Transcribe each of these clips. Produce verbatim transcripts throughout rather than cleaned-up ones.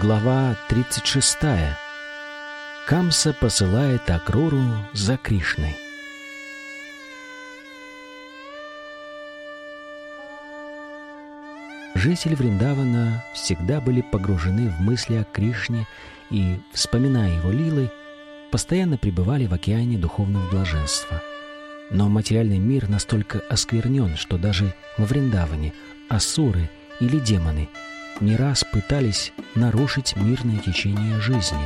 Глава тридцать шестая. Камса посылает Акруру за Кришной. Жители Вриндавана всегда были погружены в мысли о Кришне и, вспоминая его лилы, постоянно пребывали в океане духовного блаженства. Но материальный мир настолько осквернен, что даже во Вриндаване асуры или демоны не раз пытались нарушить мирное течение жизни.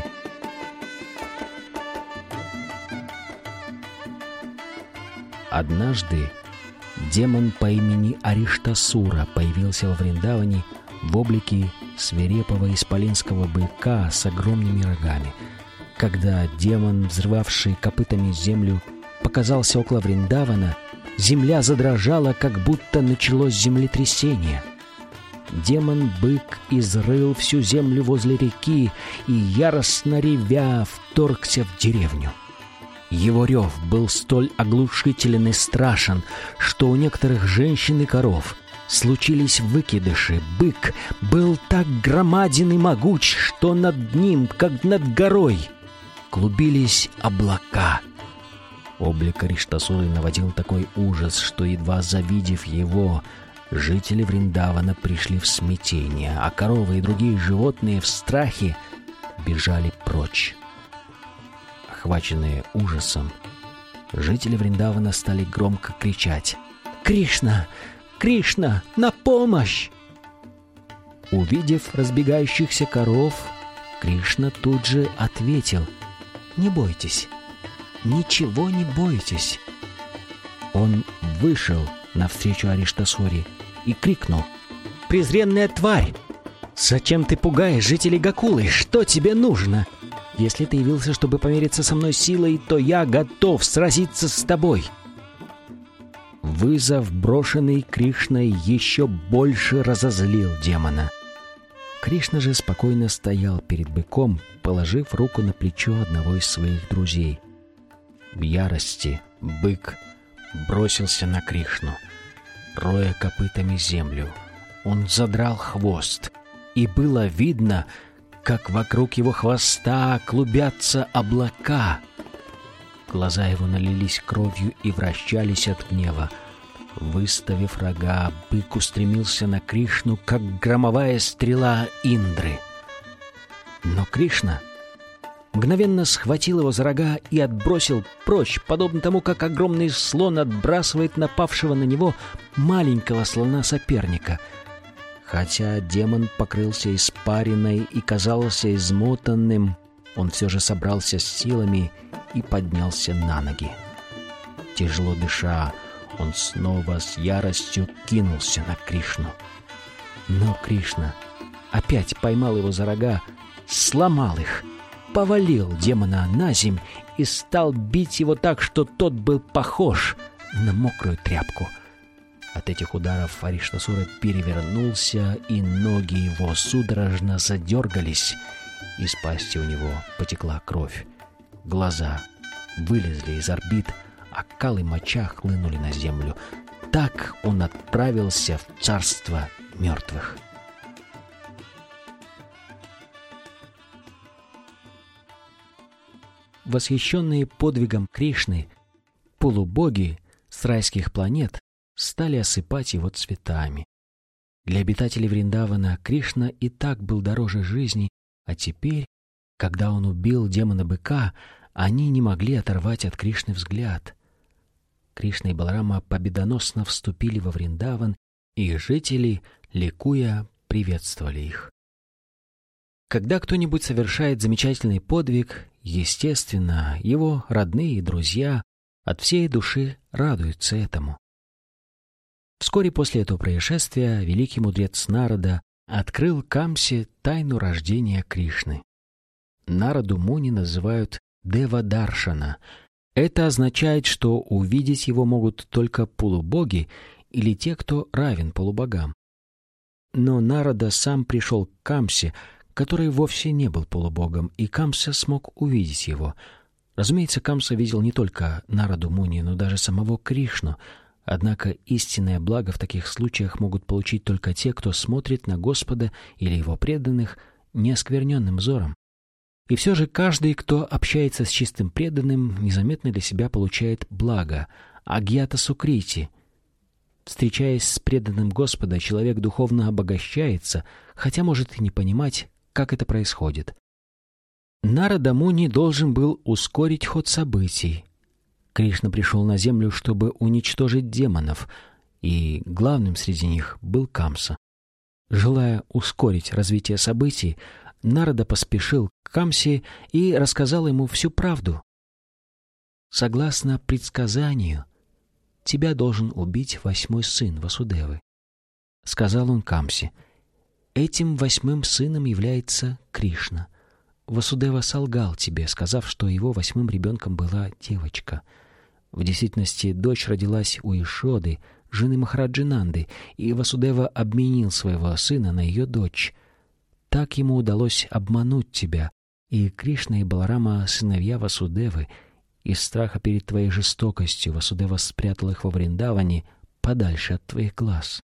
Однажды демон по имени Ариштасура появился во Вриндаване в облике свирепого исполинского быка с огромными рогами. Когда демон, взрывавший копытами землю, показался около Вриндавана, земля задрожала, как будто началось землетрясение. Демон-бык изрыл всю землю возле реки и, яростно ревя, вторгся в деревню. Его рев был столь оглушителен и страшен, что у некоторых женщин и коров случились выкидыши. Бык был так громаден и могуч, что над ним, как над горой, клубились облака. Облик Ариштасуры наводил такой ужас, что, едва завидев его, жители Вриндавана пришли в смятение, а коровы и другие животные в страхе бежали прочь. Охваченные ужасом, жители Вриндавана стали громко кричать: «Кришна! Кришна! На помощь!» Увидев разбегающихся коров, Кришна тут же ответил: «Не бойтесь, ничего не бойтесь». Он вышел навстречу Ариштасуре и крикнул: «Презренная тварь! Зачем ты пугаешь жителей Гокулы? Что тебе нужно? Если ты явился, чтобы помериться со мной силой, то я готов сразиться с тобой». Вызов, брошенный Кришной, еще больше разозлил демона. Кришна же спокойно стоял перед быком, положив руку на плечо одного из своих друзей. В ярости бык бросился на Кришну, роя копытами землю. Он задрал хвост, и было видно, как вокруг его хвоста клубятся облака. Глаза его налились кровью и вращались от гнева. Выставив рога, бык устремился на Кришну, как громовая стрела Индры. Но Кришна мгновенно схватил его за рога и отбросил прочь, подобно тому, как огромный слон отбрасывает напавшего на него маленького слона-соперника. Хотя демон покрылся испариной и казался измотанным, он все же собрался с силами и поднялся на ноги. Тяжело дыша, он снова с яростью кинулся на Кришну. Но Кришна опять поймал его за рога, сломал их, повалил демона на земь и стал бить его так, что тот был похож на мокрую тряпку. От этих ударов Ариштасура перевернулся, и ноги его судорожно задергались. Из пасти у него потекла кровь. Глаза вылезли из орбит, а кал и моча хлынули на землю. Так он отправился в царство мертвых. Восхищенные подвигом Кришны, полубоги с райских планет стали осыпать его цветами. Для обитателей Вриндавана Кришна и так был дороже жизни, а теперь, когда он убил демона-быка, они не могли оторвать от Кришны взгляд. Кришна и Баларама победоносно вступили во Вриндаван, и жители, ликуя, приветствовали их. Когда кто-нибудь совершает замечательный подвиг, естественно, его родные и друзья от всей души радуются этому. Вскоре после этого происшествия великий мудрец Нарада открыл Камсе тайну рождения Кришны. Нараду Муни называют Дева-даршана. Это означает, что увидеть его могут только полубоги или те, кто равен полубогам. Но Нарада сам пришел к Камсе, который вовсе не был полубогом, и Камса смог увидеть его. Разумеется, Камса видел не только Нараду Муни, но даже самого Кришну. Однако истинное благо в таких случаях могут получить только те, кто смотрит на Господа или его преданных, неоскверненным взором. И все же каждый, кто общается с чистым преданным, незаметно для себя получает благо, агьята сукрити. Встречаясь с преданным Господа, человек духовно обогащается, хотя может и не понимать, как это происходит. Нарада Муни должен был ускорить ход событий. Кришна пришел на землю, чтобы уничтожить демонов, и главным среди них был Камса. Желая ускорить развитие событий, Нарада поспешил к Камсе и рассказал ему всю правду. «Согласно предсказанию, тебя должен убить восьмой сын Васудевы», — сказал он Камсе. «Этим восьмым сыном является Кришна. Васудева солгал тебе, сказав, что его восьмым ребенком была девочка. В действительности дочь родилась у Ишоды, жены Махараджи Нанды, и Васудева обменил своего сына на ее дочь. Так ему удалось обмануть тебя, и Кришна и Баларама — сыновья Васудевы. Из страха перед твоей жестокостью Васудева спрятал их во Вриндаване подальше от твоих глаз».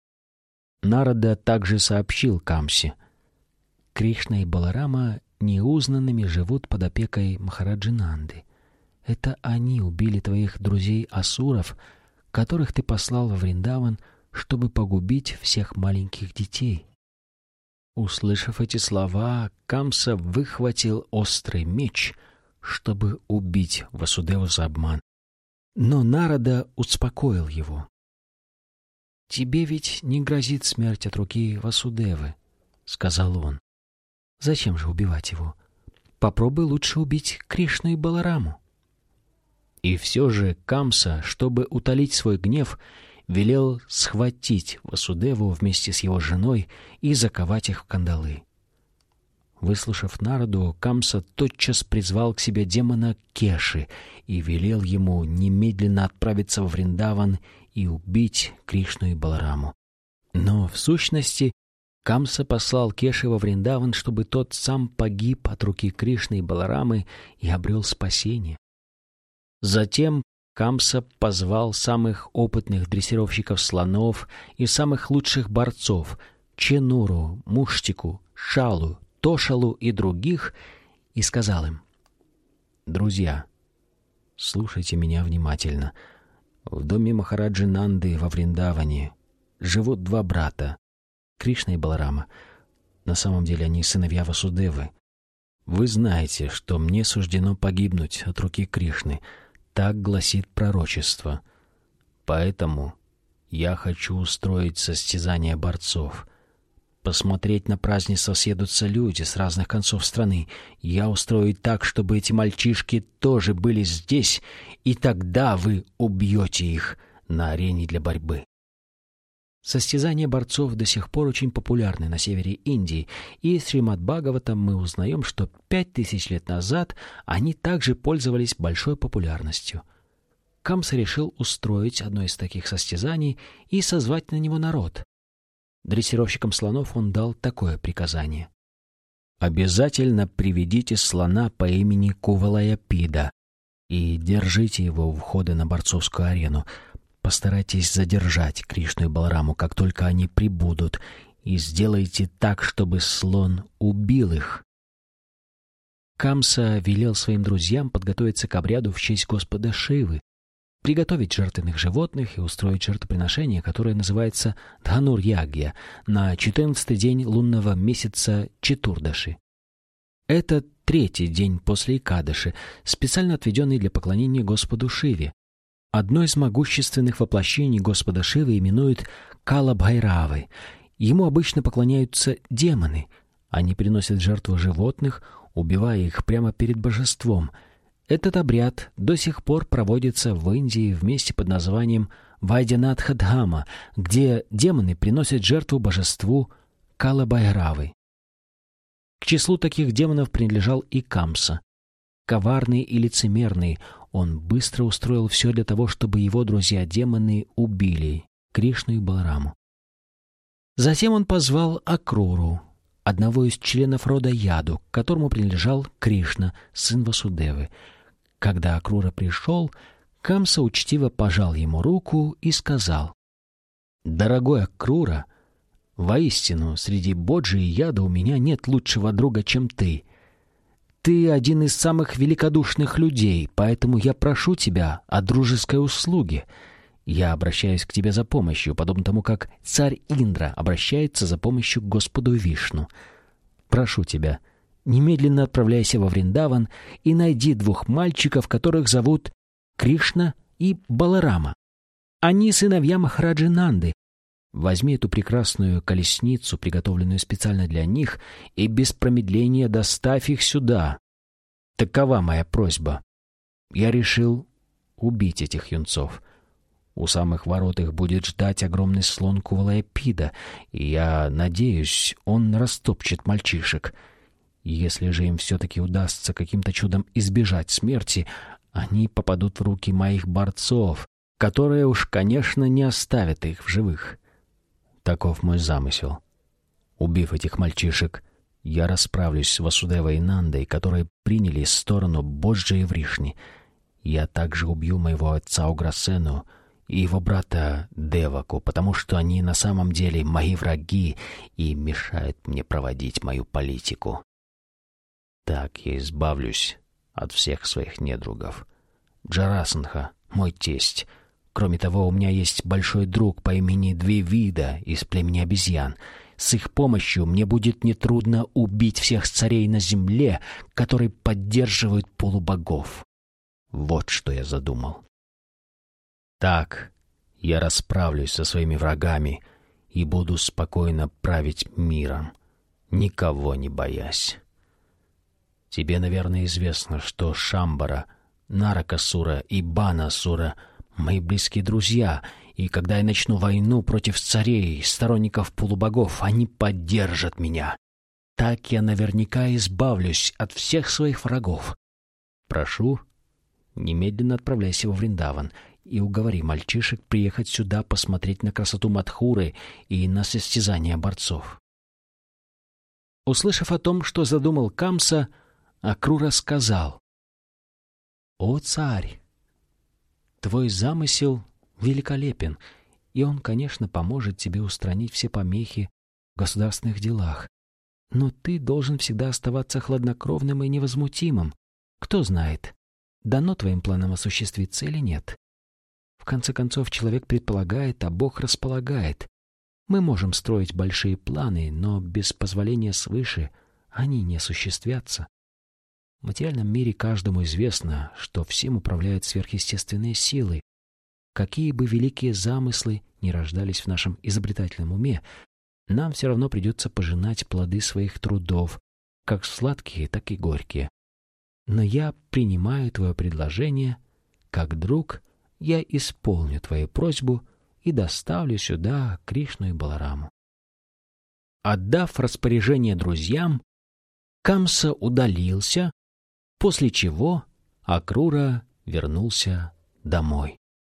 Нарада также сообщил Камсе: «Кришна и Баларама неузнанными живут под опекой Махараджи Нанды. Это они убили твоих друзей-асуров, которых ты послал во Вриндаван, чтобы погубить всех маленьких детей». Услышав эти слова, Камса выхватил острый меч, чтобы убить Васудеву за обман. Но Нарада успокоил его. «Тебе ведь не грозит смерть от руки Васудевы», — сказал он. «Зачем же убивать его? Попробуй лучше убить Кришну и Балараму». И все же Камса, чтобы утолить свой гнев, велел схватить Васудеву вместе с его женой и заковать их в кандалы. Выслушав Нараду, Камса тотчас призвал к себе демона Кеши и велел ему немедленно отправиться во Вриндаван и убить Кришну и Балараму. Но, в сущности, Камса послал Кеши во Вриндаван, чтобы тот сам погиб от руки Кришны и Баларамы и обрел спасение. Затем Камса позвал самых опытных дрессировщиков слонов и самых лучших борцов — Ченуру, Муштику, Шалу, Тошалу и других — и сказал им: «Друзья, слушайте меня внимательно. В доме Махараджи Нанды во Вриндаване живут два брата — Кришна и Баларама. На самом деле они сыновья Васудевы. Вы знаете, что мне суждено погибнуть от руки Кришны. Так гласит пророчество. Поэтому я хочу устроить состязание борцов. Посмотреть на празднество съедутся люди с разных концов страны. Я устрою так, чтобы эти мальчишки тоже были здесь, и тогда вы убьете их на арене для борьбы». Состязания борцов до сих пор очень популярны на севере Индии, и из Шримад-Бхагаватам мы узнаем, что пять тысяч лет назад они также пользовались большой популярностью. Камса решил устроить одно из таких состязаний и созвать на него народ. Дрессировщикам слонов он дал такое приказание: «Обязательно приведите слона по имени Кувалаяпида и держите его у входа на борцовскую арену. Постарайтесь задержать Кришну и Балараму, как только они прибудут, и сделайте так, чтобы слон убил их». Камса велел своим друзьям подготовиться к обряду в честь Господа Шивы, приготовить жертвенных животных и устроить жертвоприношение, которое называется Дханур-ягья, на четырнадцатый день лунного месяца Четурдаши. Это третий день после Экадаши, специально отведенный для поклонения Господу Шиве. Одно из могущественных воплощений Господа Шивы именуют Кала-Бхайравой. Ему обычно поклоняются демоны. Они приносят в жертву животных, убивая их прямо перед божеством. Этот обряд до сих пор проводится в Индии в месте под названием Вайдянатха-Дхама, где демоны приносят жертву божеству Кала-Бхайравы. К числу таких демонов принадлежал и Камса. Коварный и лицемерный, он быстро устроил все для того, чтобы его друзья-демоны убили Кришну и Балараму. Затем он позвал Акруру, одного из членов рода Яду, к которому принадлежал Кришна, сын Васудевы. Когда Акрура пришел, Камса учтиво пожал ему руку и сказал: «Дорогой Акрура, Воистину, среди Боджи и Яда у меня нет лучшего друга, чем ты. Ты один из самых великодушных людей, поэтому я прошу тебя о дружеской услуге. Я обращаюсь к тебе за помощью, подобно тому, как царь Индра обращается за помощью к Господу Вишну. Прошу тебя, немедленно отправляйся во Вриндаван и найди двух мальчиков, которых зовут Кришна и Баларама. Они сыновья Махараджи Нанды. Возьми эту прекрасную колесницу, приготовленную специально для них, и без промедления доставь их сюда. Такова моя просьба. Я решил убить этих юнцов. У самых ворот их будет ждать огромный слон Кувалаяпида, и я надеюсь, он растопчет мальчишек. Если же им все-таки удастся каким-то чудом избежать смерти, они попадут в руки моих борцов, которые уж, конечно, не оставят их в живых. Таков мой замысел. Убив этих мальчишек, я расправлюсь с Васудевой и Нандой, которые приняли сторону Боджи и Вришни. Я также убью моего отца Уграсену и его брата Деваку, потому что они на самом деле мои враги и мешают мне проводить мою политику. Так я избавлюсь от всех своих недругов. Джарасандха — мой тесть. Кроме того, у меня есть большой друг по имени Двивида из племени обезьян. С их помощью мне будет нетрудно убить всех царей на земле, которые поддерживают полубогов. Вот что я задумал. Так я расправлюсь со своими врагами и буду спокойно править миром, никого не боясь. Тебе, наверное, известно, что Шамбара, Наракасура и Банасура — мои близкие друзья, и когда я начну войну против царей, сторонников полубогов, они поддержат меня. Так я наверняка избавлюсь от всех своих врагов. Прошу, немедленно отправляйся во Вриндаван и уговори мальчишек приехать сюда посмотреть на красоту Мадхуры и на состязания борцов». Услышав о том, что задумал Камса, Акрура сказал: «О, царь! Твой замысел великолепен, и он, конечно, поможет тебе устранить все помехи в государственных делах. Но ты должен всегда оставаться хладнокровным и невозмутимым. Кто знает, дано твоим планам осуществиться или нет. В конце концов, человек предполагает, а Бог располагает. Мы можем строить большие планы, но без позволения свыше они не осуществятся. В материальном мире каждому известно, что всем управляют сверхъестественные силы. Какие бы великие замыслы ни рождались в нашем изобретательном уме, нам все равно придется пожинать плоды своих трудов, как сладкие, так и горькие. Но я принимаю твое предложение. Как друг, я исполню твою просьбу и доставлю сюда Кришну и Балараму». Отдав распоряжение друзьям, Камса удалился, после чего Акрура вернулся домой.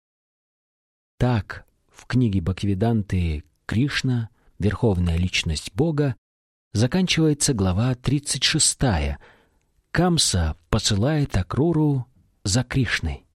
Так, в книге Бхактивиданты «Кришна. Верховная личность Бога» заканчивается глава тридцать шестая. Камса посылает Акруру за Кришной.